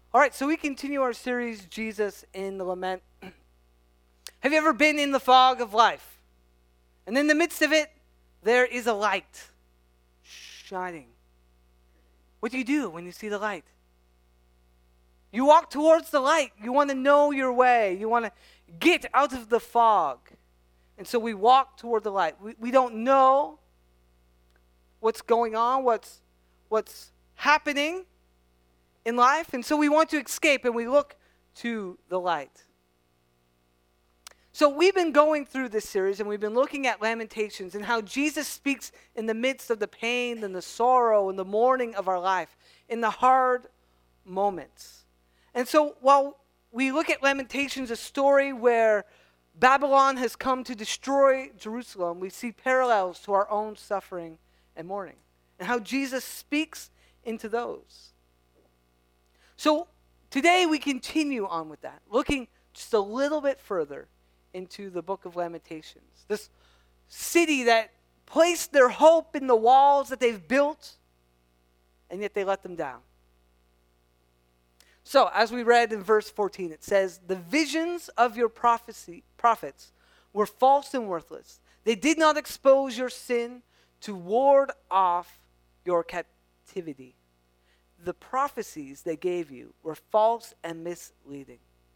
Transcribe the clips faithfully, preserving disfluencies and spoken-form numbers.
All right, so we continue our series, Jesus in the Lament. Have you ever been in the fog of life? And in the midst of it, there is a light shining. What do you do when you see the light? You walk towards the light. You want to know your way. You want to get out of the fog. And so we walk toward the light. We, we don't know what's going on, what's, what's happening in life. And so we want to escape and we look to the light. So we've been going through this series and we've been looking at Lamentations and how Jesus speaks in the midst of the pain and the sorrow and the mourning of our life, in the hard moments. And so while we look at Lamentations, a story where Babylon has come to destroy Jerusalem, we see parallels to our own suffering and mourning and how Jesus speaks into those. So today we continue on with that, looking just a little bit further into the book of Lamentations. This city that placed their hope in the walls that they've built, and yet they let them down. So, as we read in verse fourteen, it says, "The visions of your prophecy, prophets were false and worthless. They did not expose your sin to ward off your captivity. The prophecies they gave you were false and misleading."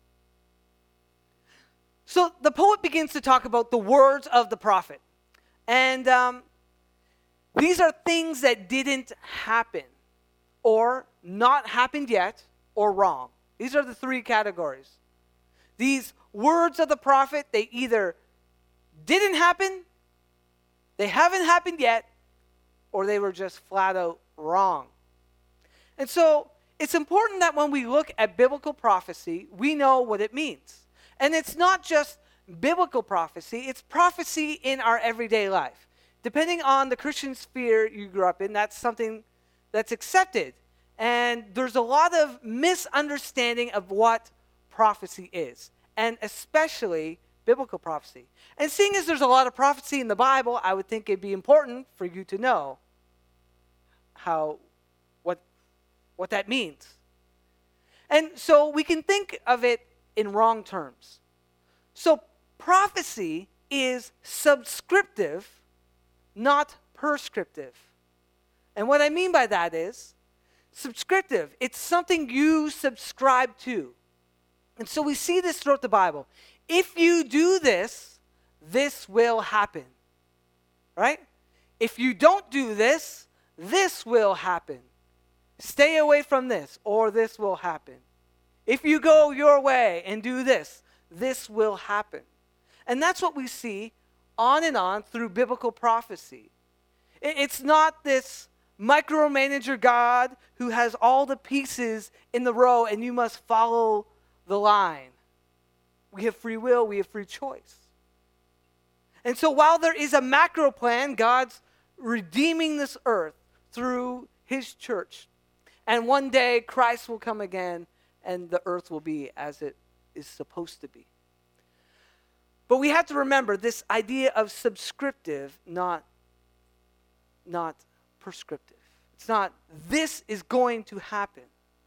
So the poet begins to talk about the words of the prophet. And um, these are things that didn't happen, or not happened yet, or wrong. These are the three categories. These words of the prophet, they either didn't happen, they haven't happened yet, or they were just flat out wrong. And so it's important that when we look at biblical prophecy, we know what it means. And it's not just biblical prophecy, it's prophecy in our everyday life. Depending on the Christian sphere you grew up in, that's something that's accepted. And there's a lot of misunderstanding of what prophecy is, and especially biblical prophecy. And seeing as there's a lot of prophecy in the Bible, I would think it'd be important for you to know how what what that means. And so we can think of it in wrong terms. So prophecy is subscriptive, not prescriptive. And what I mean by that is, subscriptive, it's something you subscribe to. And so we see this throughout the Bible. If you do this, this will happen. Right? If you don't do this, this will happen. Stay away from this, or this will happen. If you go your way and do this, this will happen. And that's what we see on and on through biblical prophecy. It's not this micromanager God who has all the pieces in the row and you must follow the line. We have free will, we have free choice. And so while there is a macro plan, God's redeeming this earth through his church. And one day Christ will come again and the earth will be as it is supposed to be. But we have to remember this idea of subscriptive, not, not prescriptive. It's not, this is going to happen.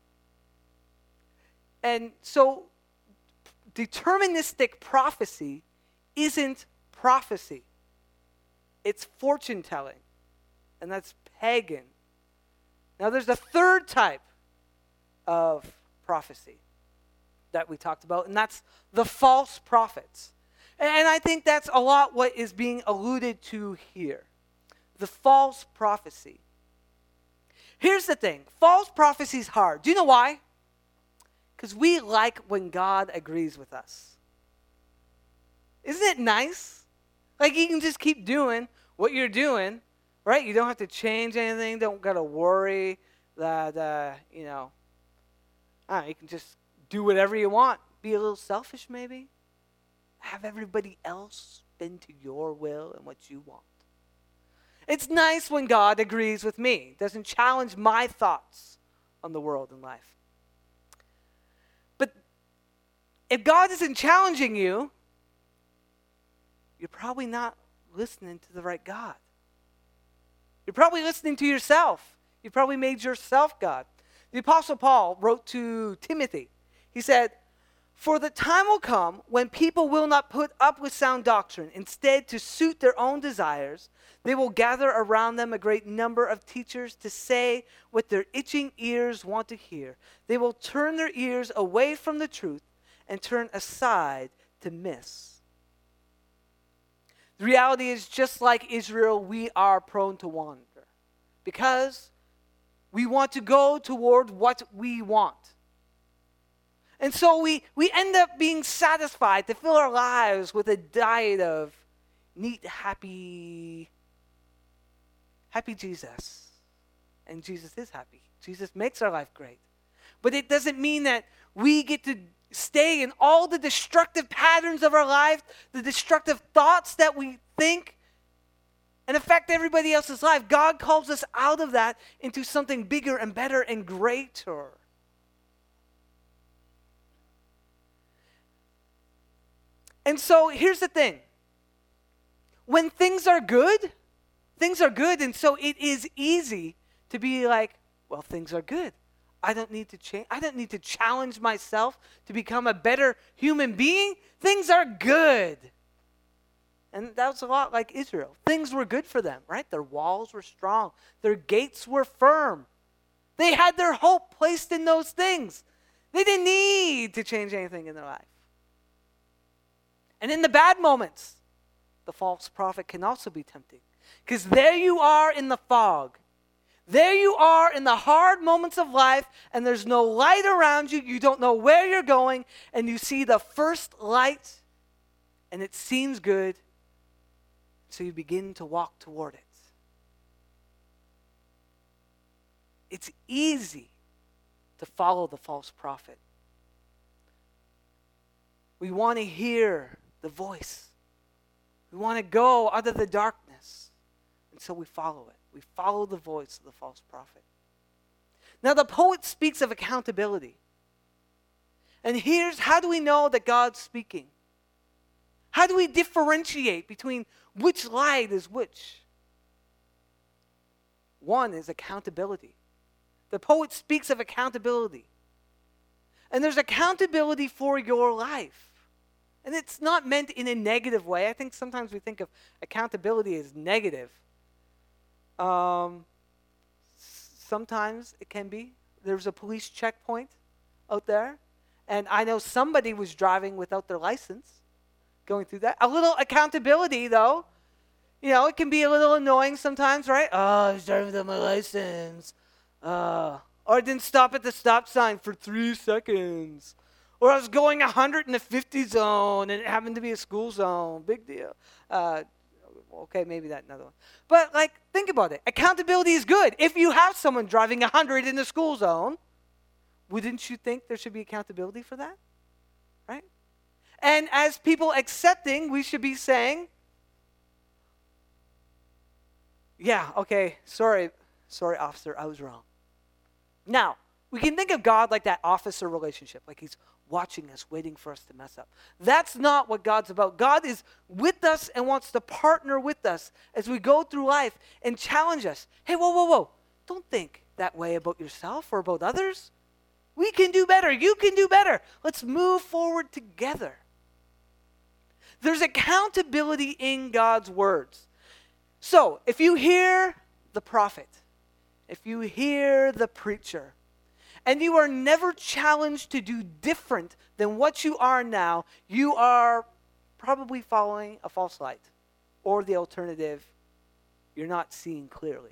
And so, deterministic prophecy isn't prophecy. It's fortune telling. And that's pagan. Now there's a third type of prophecy that we talked about, and that's the false prophets. And I think that's a lot what is being alluded to here. The false prophecy. Here's the thing. False prophecy is hard. Do you know why? Because we like when God agrees with us. Isn't it nice? Like you can just keep doing what you're doing, right? You don't have to change anything. Don't got to worry that, uh, you know, I don't know, you can just do whatever you want. Be a little selfish maybe. Have everybody else bend to your will and what you want. It's nice when God agrees with me. Doesn't challenge my thoughts on the world and life. But if God isn't challenging you, you're probably not listening to the right God. You're probably listening to yourself. You've probably made yourself God. The Apostle Paul wrote to Timothy. He said, "For the time will come when people will not put up with sound doctrine. Instead, to suit their own desires, they will gather around them a great number of teachers to say what their itching ears want to hear. They will turn their ears away from the truth and turn aside to myths." The reality is, just like Israel, we are prone to wander because we want to go toward what we want. And so we, we end up being satisfied to fill our lives with a diet of neat, happy, happy Jesus. And Jesus is happy. Jesus makes our life great. But it doesn't mean that we get to stay in all the destructive patterns of our life, the destructive thoughts that we think, and affect everybody else's life. God calls us out of that into something bigger and better and greater. And so here's the thing. When things are good, things are good, and so it is easy to be like, well, things are good. I don't need to change. I don't need to challenge myself to become a better human being. Things are good. And that was a lot like Israel. Things were good for them, right? Their walls were strong. Their gates were firm. They had their hope placed in those things. They didn't need to change anything in their life. And in the bad moments, the false prophet can also be tempting. Because there you are in the fog. There you are in the hard moments of life, and there's no light around you. You don't know where you're going, and you see the first light, and it seems good. So you begin to walk toward it. It's easy to follow the false prophet. We want to hear the voice. We want to go out of the darkness. And so we follow it. We follow the voice of the false prophet. Now the poet speaks of accountability. And here's how do we know that God's speaking? How do we differentiate between which light is which? One is accountability. The poet speaks of accountability. And there's accountability for your life. And it's not meant in a negative way. I think sometimes we think of accountability as negative. Um, sometimes it can be. There's a police checkpoint out there. And I know somebody was driving without their license. Going through that. A little accountability, though. You know, it can be a little annoying sometimes, right? Oh, I was driving without my license. Uh, or I didn't stop at the stop sign for three seconds. Or I was going one hundred in the fifty zone and it happened to be a school zone. Big deal. Uh, okay, maybe that another one. But, like, think about it. Accountability is good. If you have someone driving one hundred in the school zone, wouldn't you think there should be accountability for that? Right? And as people accepting, we should be saying, yeah, okay, sorry, sorry, officer, I was wrong. Now, we can think of God like that officer relationship, like he's watching us, waiting for us to mess up. That's not what God's about. God is with us and wants to partner with us as we go through life and challenge us. Hey, whoa, whoa, whoa, don't think that way about yourself or about others. We can do better. You can do better. Let's move forward together. There's accountability in God's words. So, if you hear the prophet, if you hear the preacher, and you are never challenged to do different than what you are now, you are probably following a false light. Or the alternative, you're not seeing clearly.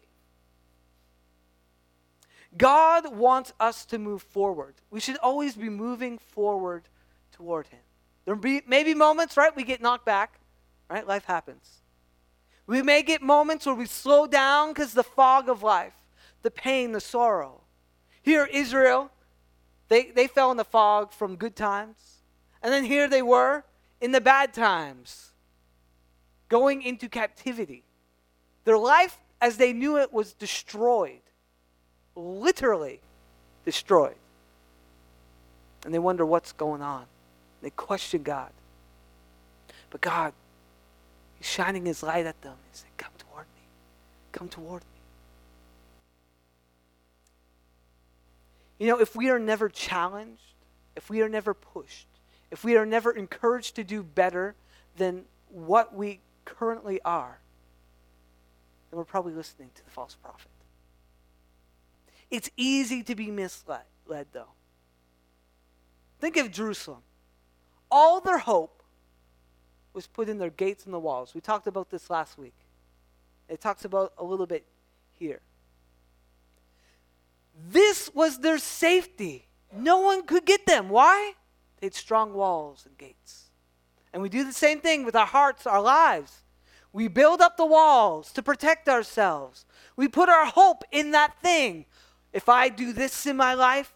God wants us to move forward. We should always be moving forward toward Him. There be, may be moments, right, we get knocked back, right? Life happens. We may get moments where we slow down because the fog of life, the pain, the sorrow. Here, Israel, they, they fell in the fog from good times. And then here they were in the bad times, going into captivity. Their life, as they knew it, was destroyed. Literally destroyed. And they wonder what's going on. They question God. But God, He's shining His light at them. He said, come toward me. Come toward me. You know, if we are never challenged, if we are never pushed, if we are never encouraged to do better than what we currently are, then we're probably listening to the false prophet. It's easy to be misled, led, though. Think of Jerusalem. All their hope was put in their gates and the walls. We talked about this last week. It talks about a little bit here. This was their safety. No one could get them. Why? They had strong walls and gates. And we do the same thing with our hearts, our lives. We build up the walls to protect ourselves. We put our hope in that thing. If I do this in my life,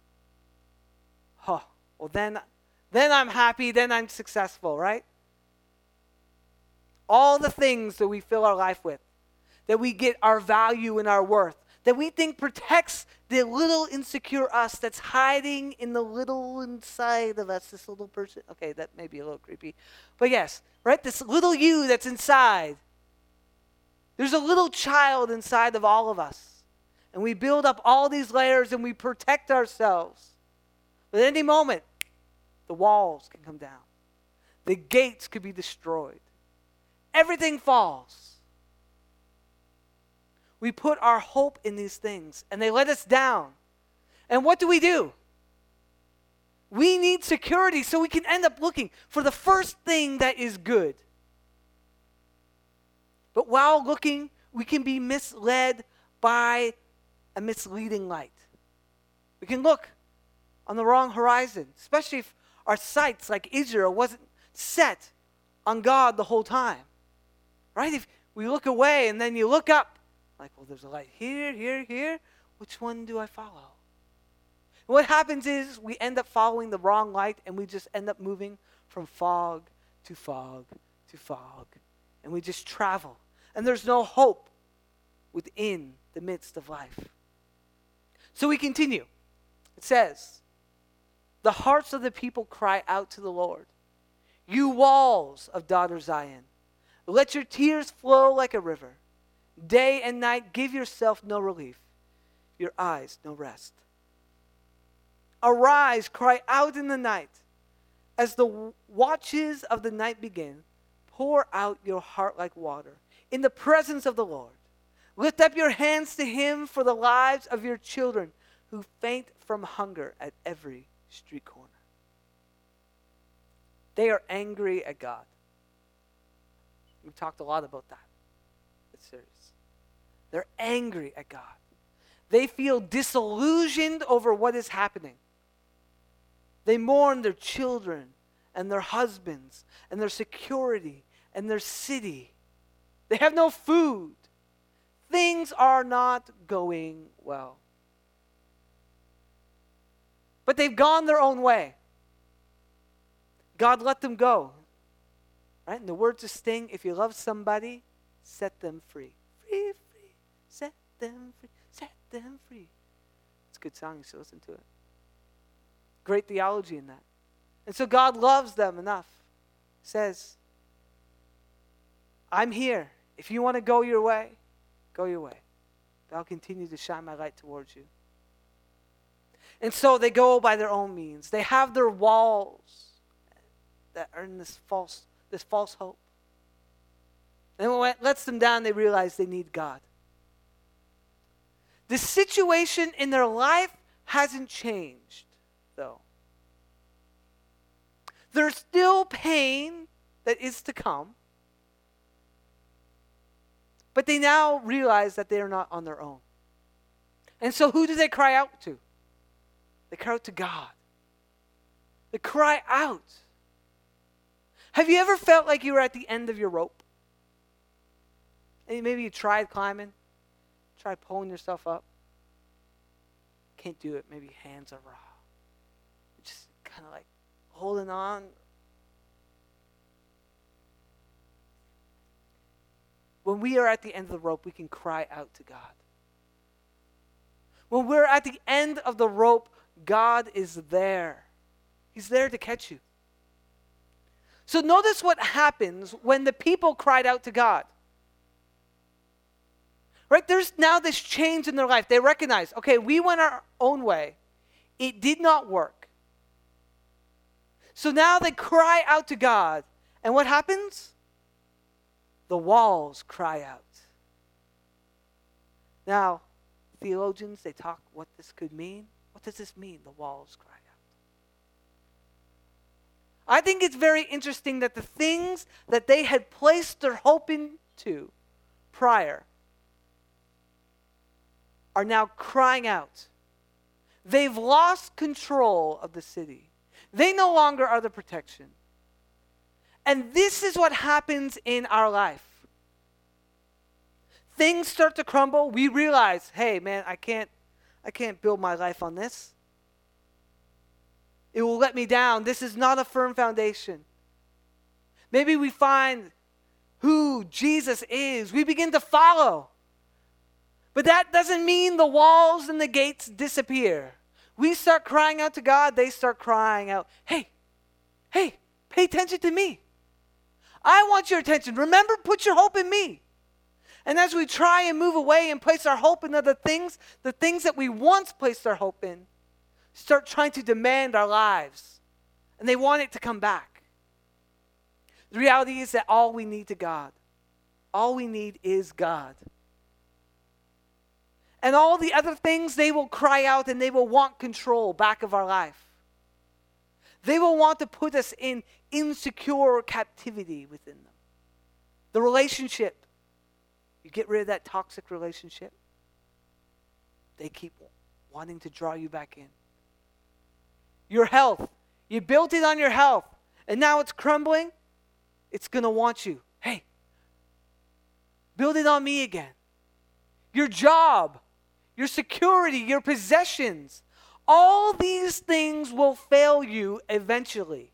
oh, well then, then I'm happy, then I'm successful, right? All the things that we fill our life with, that we get our value and our worth, that we think protects the little insecure us that's hiding in the little inside of us, this little person. Okay, that may be a little creepy. But yes, right? This little you that's inside. There's a little child inside of all of us. And we build up all these layers and we protect ourselves. But at any moment, the walls can come down. The gates could be destroyed. Everything falls. We put our hope in these things, and they let us down. And what do we do? We need security, so we can end up looking for the first thing that is good. But while looking, we can be misled by a misleading light. We can look on the wrong horizon, especially if our sights, like Israel, wasn't set on God the whole time. Right? If we look away and then you look up, like, well, there's a light here, here, here. Which one do I follow? And what happens is we end up following the wrong light and we just end up moving from fog to fog to fog. And we just travel. And there's no hope within the midst of life. So we continue. It says, the hearts of the people cry out to the Lord. You walls of daughter Zion, let your tears flow like a river. Day and night, give yourself no relief, your eyes no rest. Arise, cry out in the night. As the watches of the night begin, pour out your heart like water in the presence of the Lord. Lift up your hands to him for the lives of your children who faint from hunger at every street corner. They are angry at God. We've talked a lot about that. It's serious. They're angry at God. They feel disillusioned over what is happening. They mourn their children and their husbands and their security and their city. They have no food. Things are not going well. But they've gone their own way. God let them go. Right? And the words of Sting, if you love somebody, set them free. Free, free, set them free, set them free. It's a good song, you should listen to it. Great theology in that. And so God loves them enough. Says, I'm here. If you want to go your way, go your way. But I'll continue to shine my light towards you. And so they go by their own means. They have their walls that are in this false, this false hope. And when it lets them down, they realize they need God. The situation in their life hasn't changed, though. There's still pain that is to come. But they now realize that they are not on their own. And so who do they cry out to? They cry out to God. They cry out. Have you ever felt like you were at the end of your rope? And maybe you tried climbing, tried pulling yourself up. Can't do it. Maybe hands are raw. Just kind of like holding on. When we are at the end of the rope, we can cry out to God. When we're at the end of the rope, God is there. He's there to catch you. So notice what happens when the people cried out to God. Right? There's now this change in their life. They recognize, okay, we went our own way. It did not work. So now they cry out to God. And what happens? The walls cry out. Now, theologians, they talk what this could mean. What does this mean, the walls cry out? I think it's very interesting that the things that they had placed their hope into prior are now crying out. They've lost control of the city. They no longer are the protection. And this is what happens in our life. Things start to crumble. We realize, hey, man, I can't, I can't build my life on this. It will let me down. This is not a firm foundation. Maybe we find who Jesus is. We begin to follow. But that doesn't mean the walls and the gates disappear. We start crying out to God. They start crying out, hey, hey, pay attention to me. I want your attention. Remember, put your hope in me. And as we try and move away and place our hope in other things, the things that we once placed our hope in start trying to demand our lives. And they want it to come back. The reality is that all we need to God, all we need is God. And all the other things, they will cry out and they will want control back of our life. They will want to put us in insecure captivity within them. The relationship. You get rid of that toxic relationship. They keep wanting to draw you back in. Your health. You built it on your health. And now it's crumbling. It's going to want you. Hey, build it on me again. Your job. Your security. Your possessions. All these things will fail you eventually.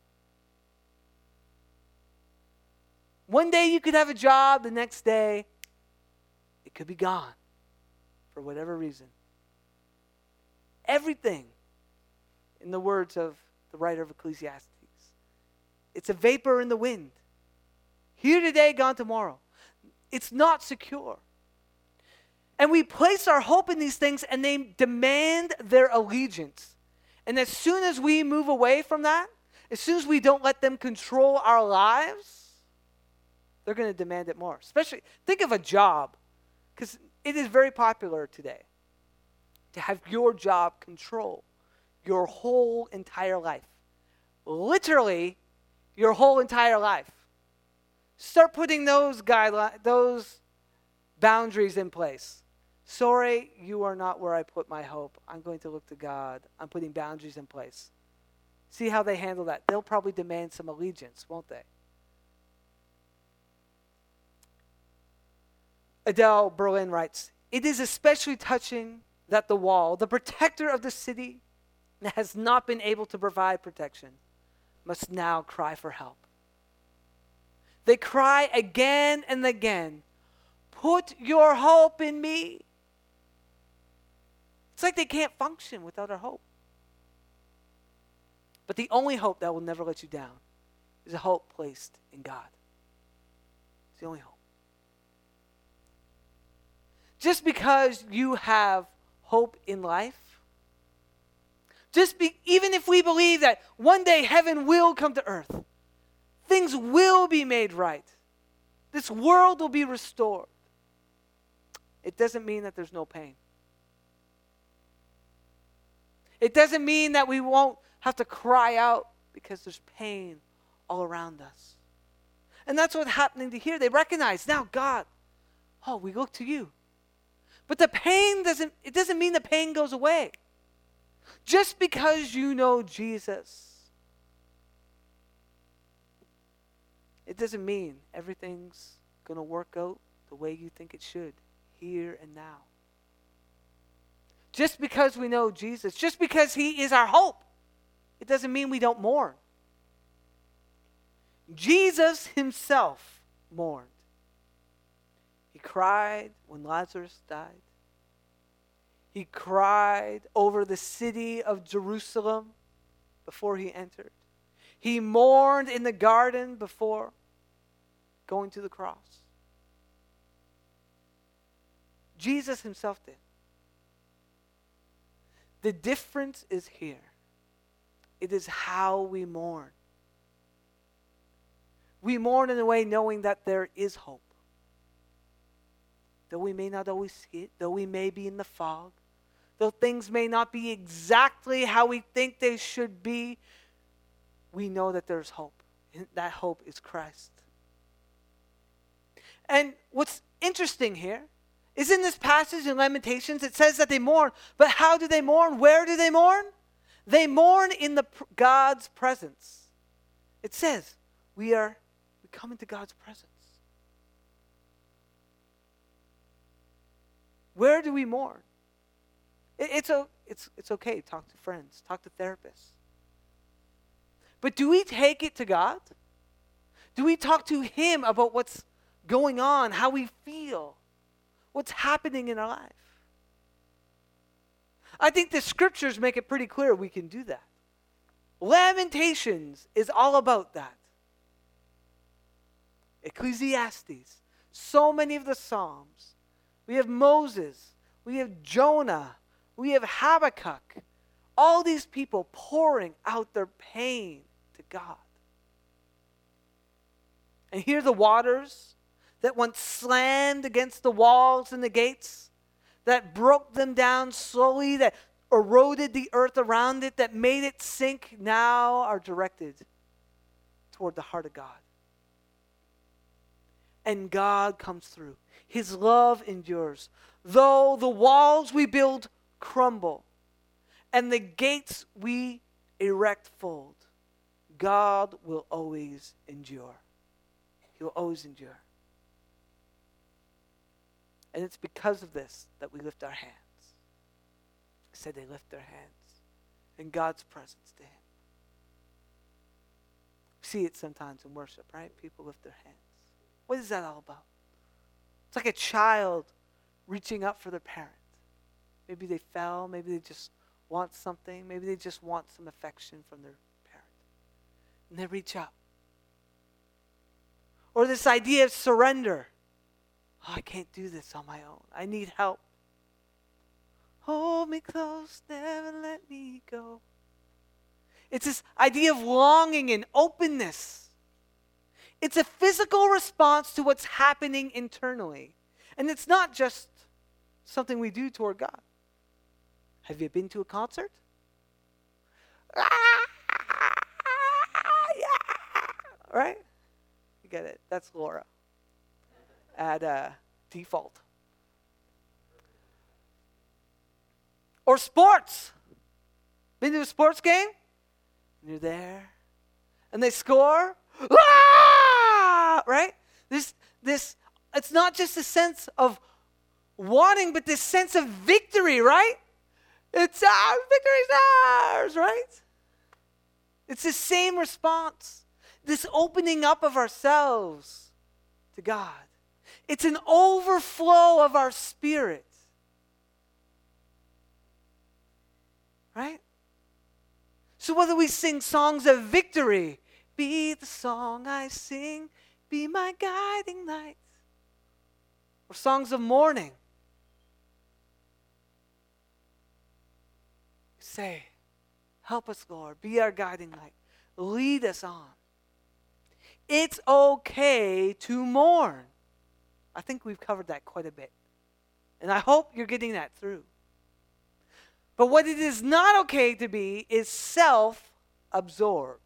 One day you could have a job, the next day it could be gone for whatever reason. Everything, in the words of the writer of Ecclesiastes, it's a vapor in the wind. Here today, gone tomorrow. It's not secure. And we place our hope in these things and they demand their allegiance. And as soon as we move away from that, as soon as we don't let them control our lives, they're going to demand it more. Especially, think of a job. Because it is very popular today to have your job control your whole entire life. Literally, your whole entire life. Start putting those guidelines, those boundaries in place. Sorry, you are not where I put my hope. I'm going to look to God. I'm putting boundaries in place. See how they handle that. They'll probably demand some allegiance, won't they? Adele Berlin writes, it is especially touching that the wall, the protector of the city, that has not been able to provide protection, must now cry for help. They cry again and again, put your hope in me. It's like they can't function without our hope. But the only hope that will never let you down is a hope placed in God. It's the only hope. Just because you have hope in life, just be, even if we believe that one day heaven will come to earth, things will be made right, this world will be restored, it doesn't mean that there's no pain. It doesn't mean that we won't have to cry out because there's pain all around us. And that's what's happening to here. They recognize, now God, oh, we look to you. But the pain doesn't, it doesn't mean the pain goes away. Just because you know Jesus, it doesn't mean everything's going to work out the way you think it should, here and now. Just because we know Jesus, just because he is our hope, it doesn't mean we don't mourn. Jesus himself mourned. He cried when Lazarus died. He cried over the city of Jerusalem before he entered. He mourned in the garden before going to the cross. Jesus himself did. The difference is here. It is how we mourn. We mourn in a way knowing that there is hope. Though we may not always see it, though we may be in the fog, though things may not be exactly how we think they should be, we know that there's hope. And that hope is Christ. And what's interesting here is in this passage in Lamentations, it says that they mourn. But how do they mourn? Where do they mourn? They mourn in the God's presence. It says, we are we come into God's presence. Where do we mourn? It, it's, a, it's, it's okay. Talk to friends. Talk to therapists. But do we take it to God? Do we talk to Him about what's going on, how we feel, what's happening in our life? I think the scriptures make it pretty clear we can do that. Lamentations is all about that. Ecclesiastes, so many of the Psalms. We have Moses, we have Jonah, we have Habakkuk. All these people pouring out their pain to God. And here the waters that once slammed against the walls and the gates, that broke them down slowly, that eroded the earth around it, that made it sink, now are directed toward the heart of God. And God comes through. His love endures. Though the walls we build crumble, and the gates we erect fold, God will always endure. He will always endure. And it's because of this that we lift our hands. I said they lift their hands in God's presence to Him. We see it sometimes in worship, right? People lift their hands. What is that all about? It's like a child reaching up for their parent. Maybe they fell. Maybe they just want something. Maybe they just want some affection from their parent. And they reach up. Or this idea of surrender. Oh, I can't do this on my own. I need help. Hold me close, never let me go. It's this idea of longing and openness. It's a physical response to what's happening internally. And it's not just something we do toward God. Have you been to a concert? Ah, yeah. Right? You get it. That's Laura. At uh, default. Or sports. Been to a sports game? And you're there. And they score. Ah! Right? This, this, it's not just a sense of wanting, but this sense of victory, right? It's our victory's ours, right? It's the same response. This opening up of ourselves to God. It's an overflow of our spirit. Right? So whether we sing songs of victory, be the song I sing, be my guiding light, or songs of mourning, say, help us, Lord, be our guiding light, lead us on. It's okay to mourn. I think we've covered that quite a bit. And I hope you're getting that through. But what it is not okay to be is self-absorbed.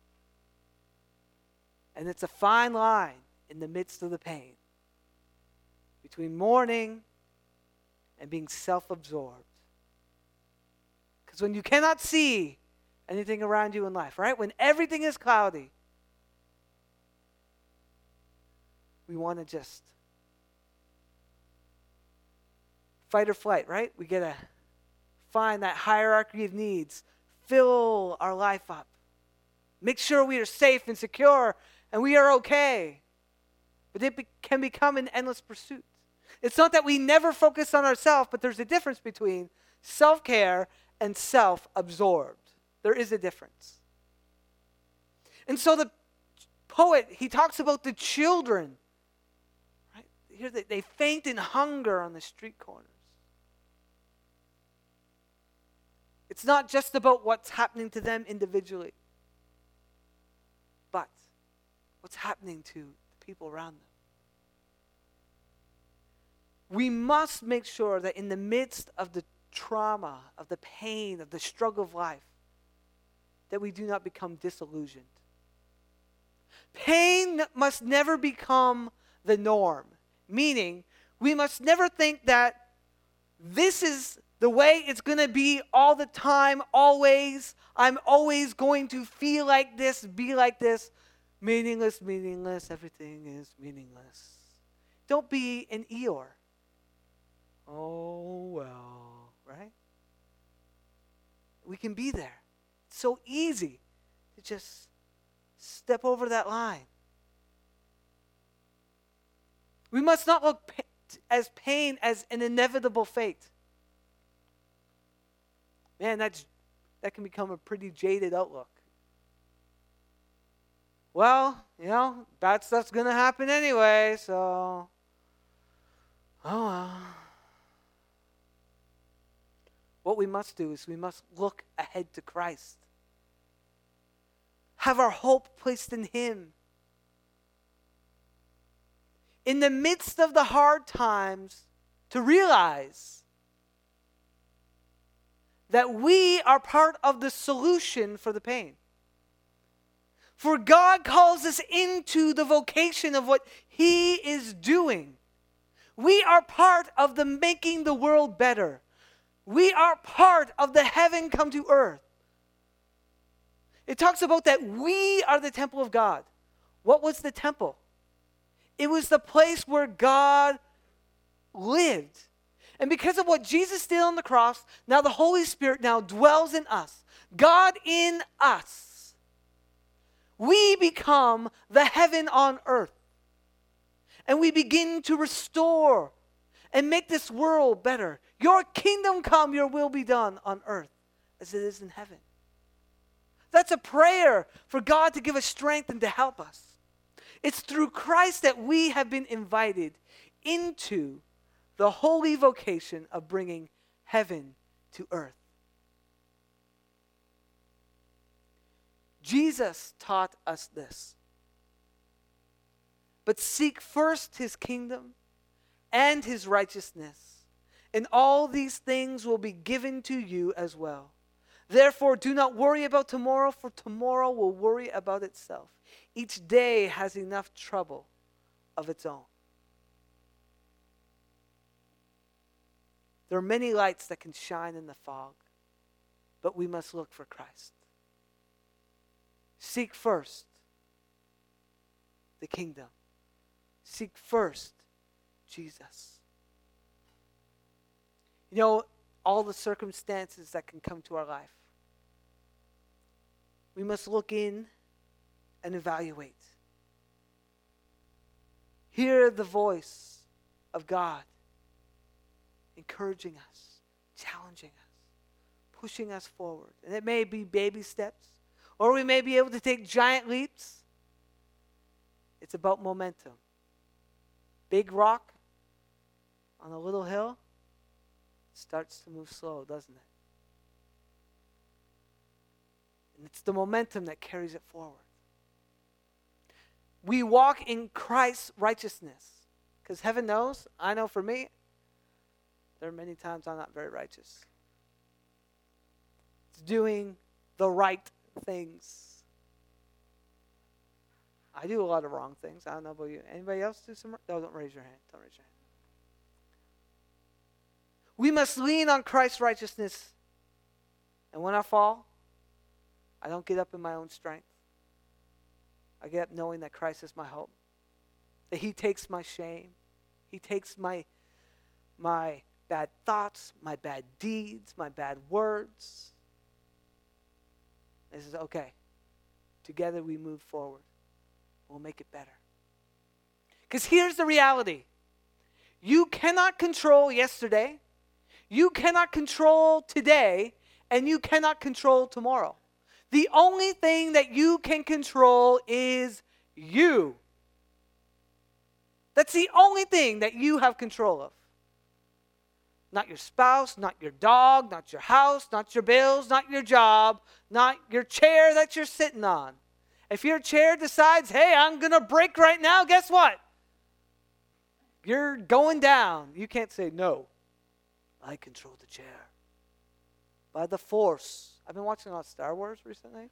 And it's a fine line in the midst of the pain between mourning and being self-absorbed. Because when you cannot see anything around you in life, right? When everything is cloudy, we want to just fight or flight, right? We get to find that hierarchy of needs, fill our life up, make sure we are safe and secure and we are okay. But it be- can become an endless pursuit. It's not that we never focus on ourselves, but there's a difference between self-care and self-absorbed. There is a difference. And so the poet, he talks about the children. Right? Here they, they faint in hunger on the street corners. It's not just about what's happening to them individually, but what's happening to the people around them. We must make sure that in the midst of the trauma, of the pain, of the struggle of life, that we do not become disillusioned. Pain must never become the norm, meaning we must never think that this is the way it's going to be all the time, always. I'm always going to feel like this, be like this. Meaningless, meaningless, everything is meaningless. Don't be an Eeyore. Oh, well, right? We can be there. It's so easy to just step over that line. We must not look pa- as pain as an inevitable fate. Man, that's that can become a pretty jaded outlook. Well, you know, bad stuff's going to happen anyway, so, oh well. What we must do is we must look ahead to Christ. Have our hope placed in Him. In the midst of the hard times, to realize that we are part of the solution for the pain. For God calls us into the vocation of what He is doing. We are part of the making the world better. We are part of the heaven come to earth. It talks about that we are the temple of God. What was the temple? It was the place where God lived. And because of what Jesus did on the cross, now the Holy Spirit now dwells in us. God in us. We become the heaven on earth. And we begin to restore and make this world better. Your kingdom come, your will be done on earth as it is in heaven. That's a prayer for God to give us strength and to help us. It's through Christ that we have been invited into the holy vocation of bringing heaven to earth. Jesus taught us this. But seek first His kingdom and His righteousness, and all these things will be given to you as well. Therefore, do not worry about tomorrow, for tomorrow will worry about itself. Each day has enough trouble of its own. There are many lights that can shine in the fog, but we must look for Christ. Seek first the kingdom. Seek first Jesus. You know, all the circumstances that can come to our life, we must look in and evaluate. Hear the voice of God encouraging us, challenging us, pushing us forward. And it may be baby steps, or we may be able to take giant leaps. It's about momentum. Big rock on a little hill starts to move slow, doesn't it? And it's the momentum that carries it forward. We walk in Christ's righteousness. Because heaven knows, I know for me, there are many times I'm not very righteous. It's doing the right things. I do a lot of wrong things. I don't know about you. Anybody else do some? No, don't raise your hand. Don't raise your hand. We must lean on Christ's righteousness. And when I fall, I don't get up in my own strength. I get up knowing that Christ is my hope. That He takes my shame. He takes my, my bad thoughts, my bad deeds, my bad words. And He says, okay, together we move forward. We'll make it better. Because here's the reality. You cannot control yesterday. You cannot control today. And you cannot control tomorrow. The only thing that you can control is you. That's the only thing that you have control of. Not your spouse, not your dog, not your house, not your bills, not your job, not your chair that you're sitting on. If your chair decides, hey, I'm going to break right now, guess what? You're going down. You can't say, no, I control the chair. By the Force. I've been watching a lot of Star Wars recently.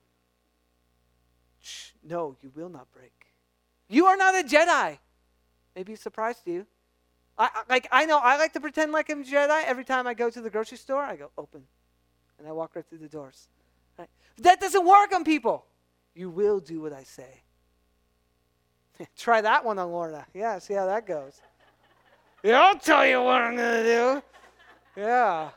Shh, no, you will not break. You are not a Jedi. Maybe it's a surprise to you. I, I- like I know I like to pretend like I'm a Jedi. Every time I go to the grocery store, I go open. And I walk right through the doors. Right? That doesn't work on people. You will do what I say. Try that one on Lorna. Yeah, see how that goes. Yeah, I'll tell you what I'm going to do. Yeah.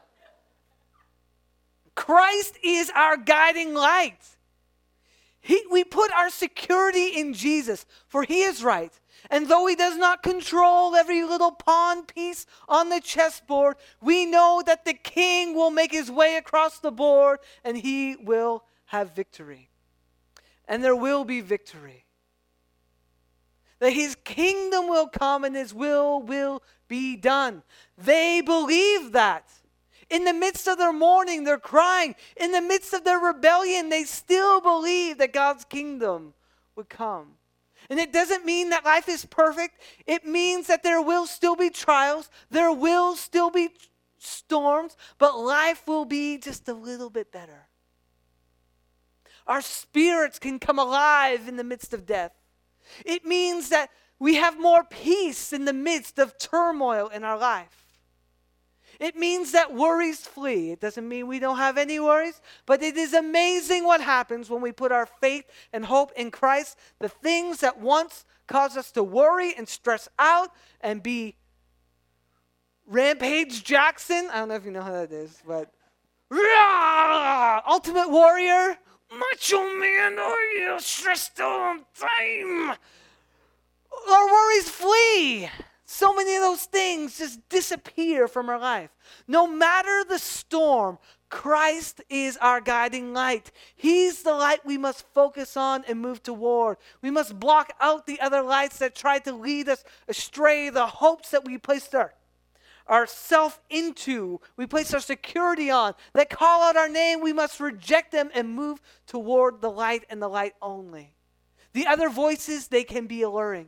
Christ is our guiding light. He, we put our security in Jesus, for he is right. And though he does not control every little pawn piece on the chessboard, we know that the king will make his way across the board and he will have victory. And there will be victory. That his kingdom will come and his will will be done. They believe that. In the midst of their mourning, they're crying. In the midst of their rebellion, they still believe that God's kingdom would come. And it doesn't mean that life is perfect. It means that there will still be trials. There will still be storms. But life will be just a little bit better. Our spirits can come alive in the midst of death. It means that we have more peace in the midst of turmoil in our life. It means that worries flee. It doesn't mean we don't have any worries, but it is amazing what happens when we put our faith and hope in Christ. The things that once caused us to worry and stress out and be Rampage Jackson. I don't know if you know how that is, but Ultimate Warrior. Macho man, are you stressed all the time? Our worries flee. So many of those things just disappear from our life. No matter the storm, Christ is our guiding light. He's the light we must focus on and move toward. We must block out the other lights that try to lead us astray, the hopes that we placed our, ourself into, we place our security on, that call out our name. We must reject them and move toward the light and the light only. The other voices, they can be alluring.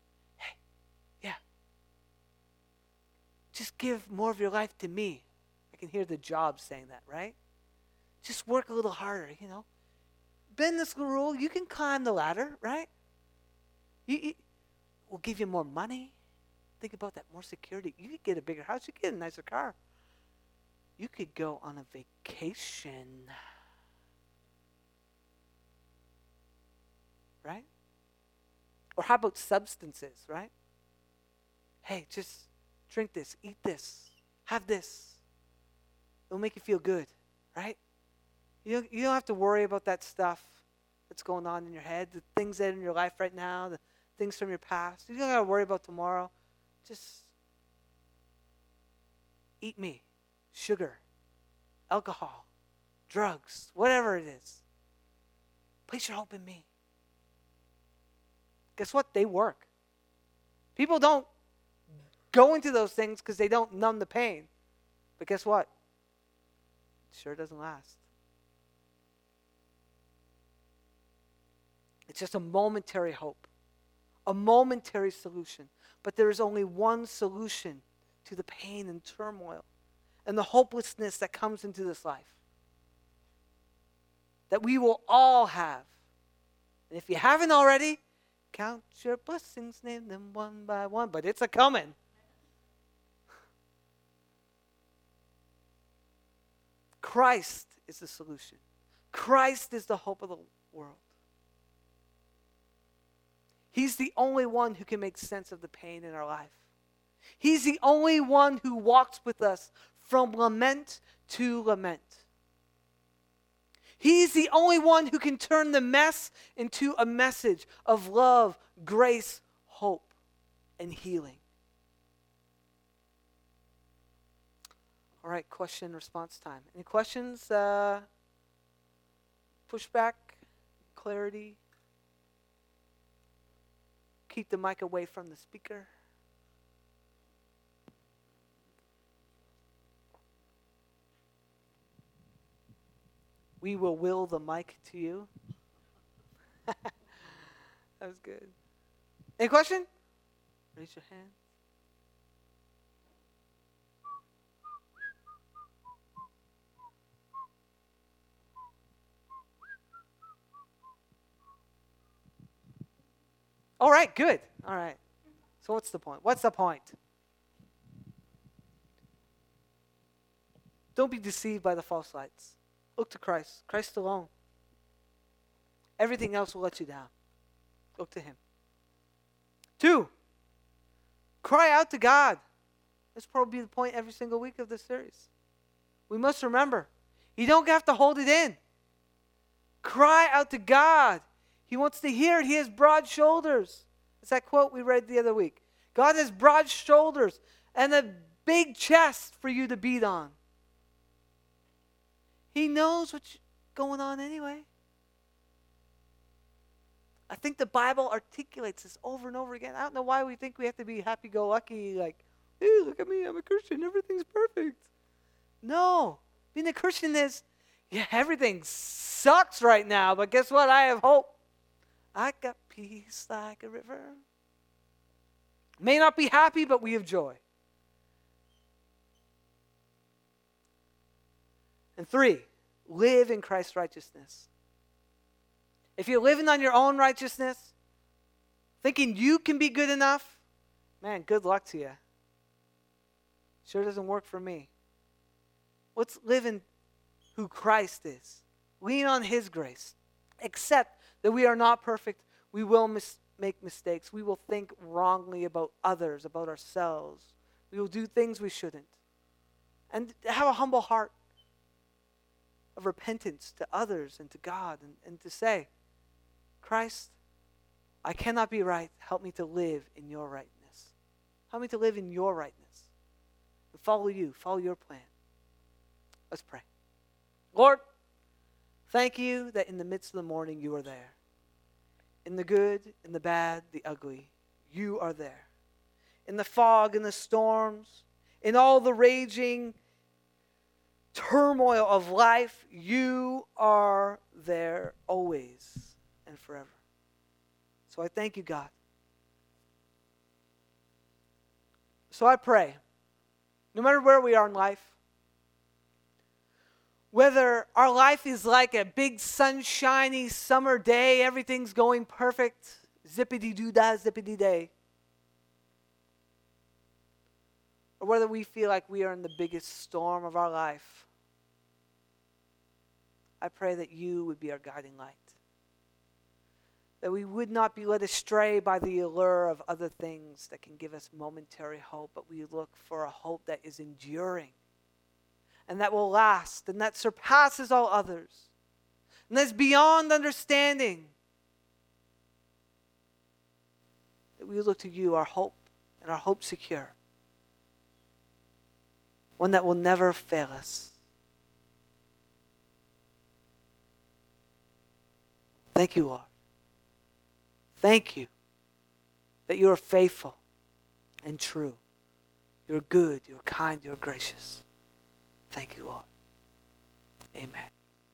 Just give more of your life to me. I can hear the job saying that, right? Just work a little harder, you know. Bend this rule. You can climb the ladder, right? You, you, we'll give you more money. Think about that, more security. You could get a bigger house. You could get a nicer car. You could go on a vacation. Right? Or how about substances, right? Hey, just drink this, eat this, have this. It'll make you feel good, right? You don't, you don't have to worry about that stuff that's going on in your head, the things that are in your life right now, the things from your past. You don't have to worry about tomorrow. Just eat me, sugar, alcohol, drugs, whatever it is. Place your hope in me. Guess what? They work. People don't go into those things because they don't numb the pain. But guess what? It sure doesn't last. It's just a momentary hope, a momentary solution. But there is only one solution to the pain and turmoil and the hopelessness that comes into this life that we will all have. And if you haven't already, count your blessings, name them one by one. But it's a coming. Christ is the solution. Christ is the hope of the world. He's the only one who can make sense of the pain in our life. He's the only one who walks with us from lament to lament. He's the only one who can turn the mess into a message of love, grace, hope, and healing. All right, question response time. Any questions? Uh, pushback? Clarity? Keep the mic away from the speaker. We will will the mic to you. That was good. Any question? Raise your hand. All right, good. All right. So what's the point? What's the point? Don't be deceived by the false lights. Look to Christ. Christ alone. Everything else will let you down. Look to Him. Two, cry out to God. That's probably the point every single week of this series. We must remember, you don't have to hold it in. Cry out to God. He wants to hear it. He has broad shoulders. It's that quote we read the other week. God has broad shoulders and a big chest for you to beat on. He knows what's going on anyway. I think the Bible articulates this over and over again. I don't know why we think we have to be happy-go-lucky, like, hey, look at me, I'm a Christian, everything's perfect. No. Being a Christian is, yeah, everything sucks right now, but guess what? I have hope. I got peace like a river. May not be happy, but we have joy. And three, live in Christ's righteousness. If you're living on your own righteousness, thinking you can be good enough, man, good luck to you. Sure doesn't work for me. Let's live in who Christ is. Lean on His grace. Accept that we are not perfect. We will mis- make mistakes. We will think wrongly about others, about ourselves. We will do things we shouldn't. And have a humble heart of repentance to others and to God, and, and to say, Christ, I cannot be right. Help me to live in your rightness. Help me to live in your rightness. And follow you, follow your plan. Let's pray. Lord, thank you that in the midst of the morning you are there. In the good, in the bad, the ugly, you are there. In the fog, in the storms, in all the raging turmoil of life, you are there always and forever. So I thank you, God. So I pray, no matter where we are in life, whether our life is like a big sunshiny summer day, everything's going perfect, zippity-doo-dah, zippity-day, or whether we feel like we are in the biggest storm of our life, I pray that you would be our guiding light. That we would not be led astray by the allure of other things that can give us momentary hope, but we look for a hope that is enduring and that will last and that surpasses all others and that's beyond understanding. That we look to you, our hope and our hope secure. One that will never fail us. Thank you, Lord. Thank you that you are faithful and true. You're good, you're kind, you're gracious. Thank you, Lord. Amen.